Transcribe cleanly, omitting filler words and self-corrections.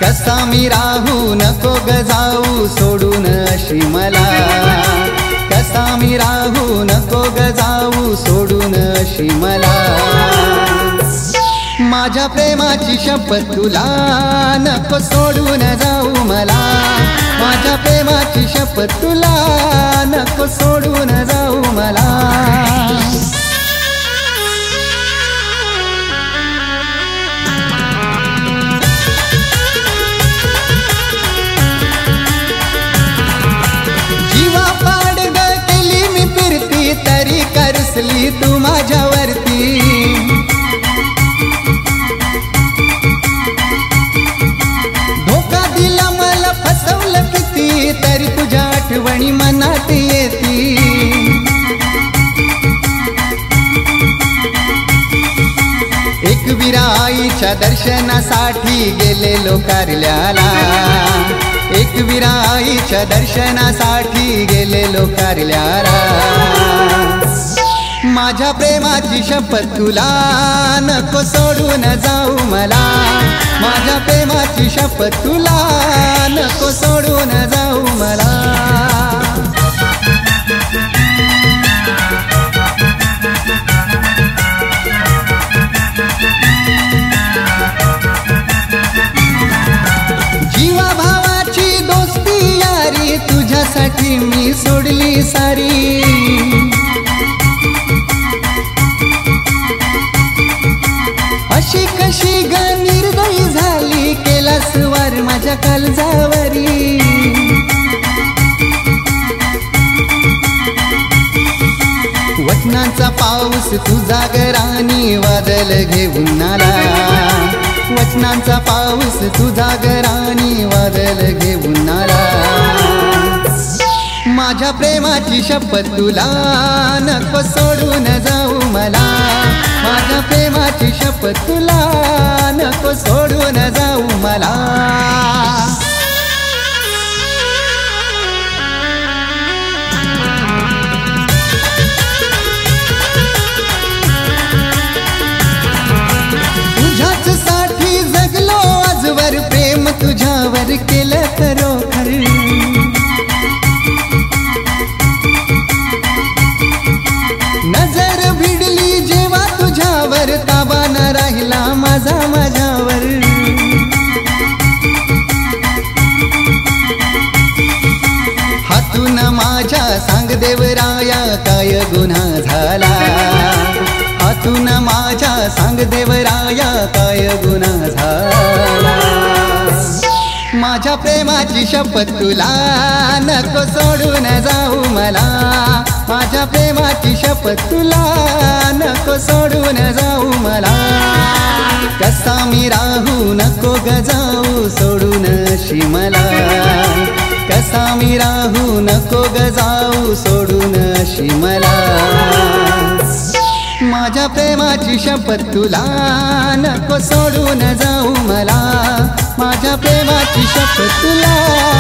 कसा मी राहू नको ग जाऊ सोडून अशी मला, कसा मी राहू नको ग जाऊ सोडून अशी मला. माझ्या प्रेमाची शपथ तुला नको सोडून जाऊ मला, माझ्या प्रेमाची शपथ तुला नको सोडून जाऊ मला. जीवा पाडग केली मी फिरती तरी करसली तू माझ्यावरती, धोका दिला मला फसवलं किती तरी तुझ्या आठवणी मनात येती. एकविरा आईच्या दर्शनासाठी गेलेलो कारल्याला, एकविरा आईच्या दर्शनासाठी गेलेलो कारल्याला. माझ्या प्रेमाची शपथ तुला नको सोडून जाऊ मला, माझ्या प्रेमाची शपथ तुला नको सोडून जाऊ मला. जीवा भावाची दोस्ती यारी तुझ्यासाठी मी सोडली सारी, अशी कशी ग निर्दयी झाली केलास वार माझ्या काळजावरी. वचनांचा पाऊस तुझा गरानी वादळ घेऊन आला, वचनांचा पाऊस तुझा गरानी वादळ घेऊन आला. माझ्या प्रेमाची शपथ तुला नको सोडून जाऊ मला, माझ्या प्रेमाची शपथ तुला नको सोडून जाऊ मला. तुझ्याच साठी जगलो आजवर प्रेम तुझ्यावर केलं खरोखर. नजर भिडली जेव्हा तुझ्यावर ताबा न राहिला माझा माझ्यावर. हातून माझ्या सांग देवराया काय गुन्हा झाला, हातून माझ्या सांग देवराया काय गुन्हा झाला. माझ्या प्रेमाची शपथ तुला नको सोडून जाऊ मला, माझ्या प्रेमाची शपथ तुला नको सोडून जाऊ मला. कसा मी राहू नको ग जाऊ सोडून अशी मला, कसा मी राहू नको ग जाऊ सोडून अशी मला. माझ्या प्रेमाची शपथ तुला नको सोडून जाऊ मला, माझ्या प्रेमाची शपथ तुला